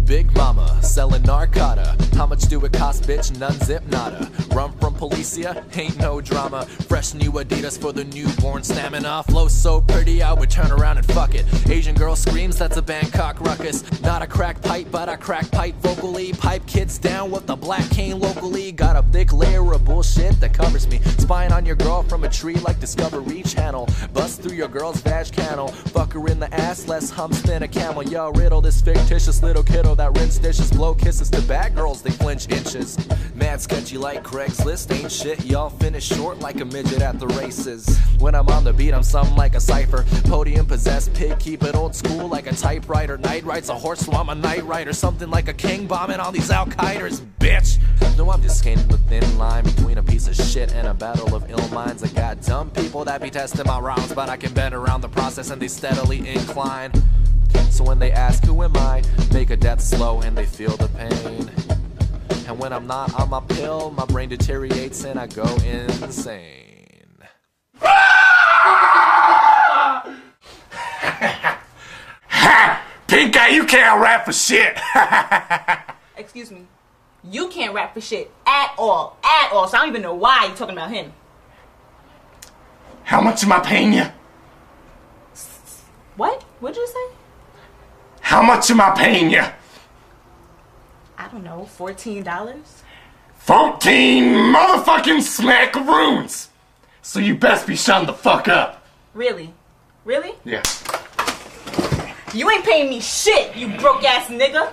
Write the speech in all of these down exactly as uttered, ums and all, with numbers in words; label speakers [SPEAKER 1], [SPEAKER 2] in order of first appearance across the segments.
[SPEAKER 1] Big Mama, selling narcotica. How much do it cost, bitch? None, zip, nada. Run from Policia, ain't no drama. Fresh new Adidas for the newborn stamina. Flow so pretty, I would turn around and fuck it. Asian girl screams, that's a Bangkok ruckus. Not a crack pipe, but I crack pipe vocally. Pipe kids down with the black cane locally. Got a thick layer of bullshit that covers me. Spying on your girl from a tree like Discovery Channel. Bust through your girl's vag canal. Fuck her in the ass, less humps than a camel. Yo, riddle this fictitious little kiddo that rinse dishes. Blow kisses to bad girls, they flinch inches. Mad sketchy like Craigslist, ain't shit. Y'all finish short like a midget at the races. When I'm on the beat, I'm something like a cipher. Podium possessed pig, keep it old school like a typewriter. Night rides a horse, so I'm a night rider. Something like a king bombing on these Al-Qaeders, bitch. No, I'm just skating the thin line between a piece of shit and a battle of ill minds. I got dumb people that be testing my rounds, but I can bend around the process and they steadily incline. So when they ask who am I, make a death slow and they feel the pain. And when I'm not on my pill, my brain deteriorates and I go insane.
[SPEAKER 2] Ha! Pink guy, you can't rap for shit.
[SPEAKER 3] Excuse me. You can't rap for shit at all. At all. So I don't even know why you're talking about him.
[SPEAKER 2] How much am I paying you?
[SPEAKER 3] What? What did you say?
[SPEAKER 2] How much am I paying you?
[SPEAKER 3] I don't know, fourteen dollars?
[SPEAKER 2] Fourteen motherfucking smackaroons! So you best be shutting the fuck up.
[SPEAKER 3] Really? Really?
[SPEAKER 2] Yeah.
[SPEAKER 3] You ain't paying me shit, you broke ass nigga.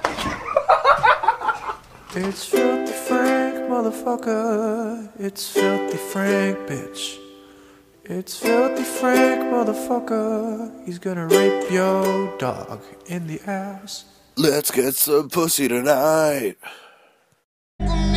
[SPEAKER 4] It's Filthy Frank, motherfucker. It's Filthy Frank, bitch. It's Filthy Frank, motherfucker. He's gonna rape your dog in the ass.
[SPEAKER 5] Let's get some pussy tonight.